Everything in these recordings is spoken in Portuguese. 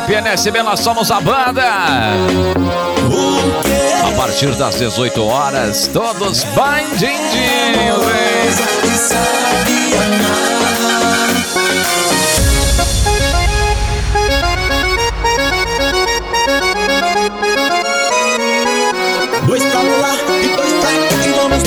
Equipe NSB, nós somos a banda. A partir das 18 horas, todos bandidinhos, Dois pra lá e dois pra cá e vamos.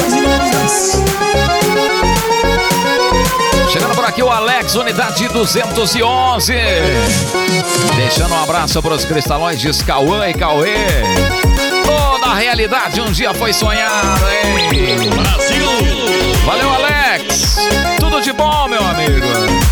Chegando por aqui o Alex, unidade 211. Deixando um abraço para os cristalões Cauã e Cauê. Toda a realidade um dia foi sonhada, hein? Brasil! Valeu, Alex! Tudo de bom, meu amigo!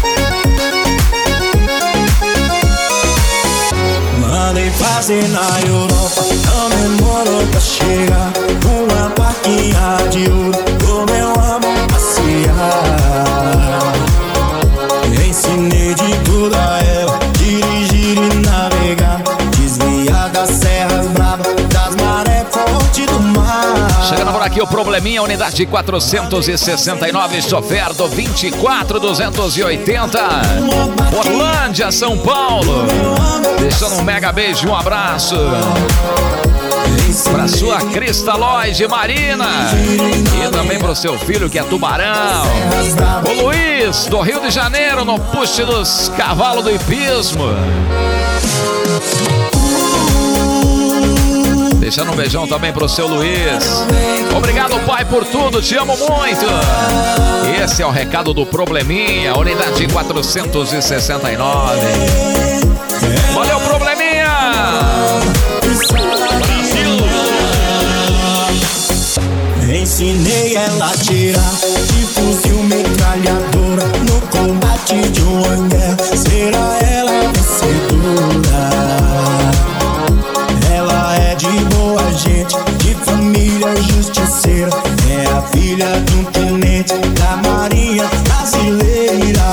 Mandei fazer na Europa, não demorou pra chegar. Uma plaquinha de ouro, o meu amor passear. Ensinei de tudo a ela, dirigir e navegar. Desviar das serras bravas, das marés fortes do mar. Chegando por aqui o probleminha, unidade 469, chofer do 24280, Orlândia, São Paulo. Deixando um mega beijo e um abraço pra sua Cristalóide Marina e também pro seu filho que é Tubarão, o Luiz do Rio de Janeiro, no push dos cavalos do hipismo. Deixando um beijão também pro seu Luiz. Obrigado, pai, por tudo, te amo muito. Esse é o recado do probleminha, unidade 469. Valeu, probleminha! Brasil! Ensinei ela a tirar de fuzil metralhadora no combate de uma guerra. Será ela vencedora? Ela é de boa gente, de família justiceira. É a filha de um tenente da Marinha Brasileira.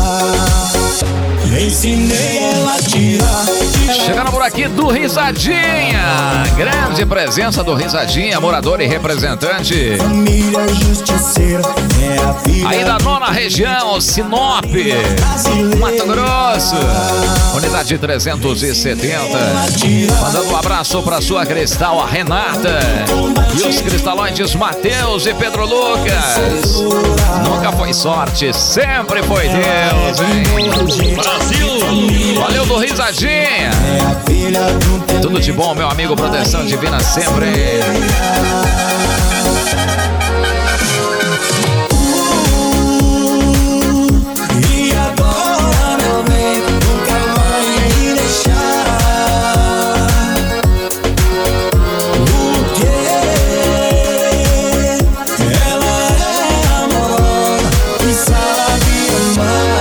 Ensinei ela a tirar. Chegando por aqui do Risadinha, grande presença do Risadinha, morador e representante Família justiceira, é a filha aí da nona região, Sinop, Mato Grosso, unidade 370. Mandando um abraço pra sua Cristal, a Renata, e os cristalões Matheus e Pedro Lucas. Nunca foi sorte, sempre foi Deus, hein? Brasil! Valeu do Risadinha. Tudo de bom, meu amigo, proteção divina sempre. E agora, meu bem, nunca vai me deixar. Porque ela é amor e sabe amar.